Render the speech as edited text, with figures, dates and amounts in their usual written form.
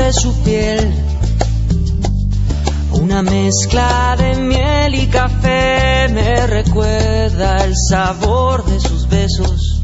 de su piel, una mezcla de miel y café, me recuerda el sabor de sus besos.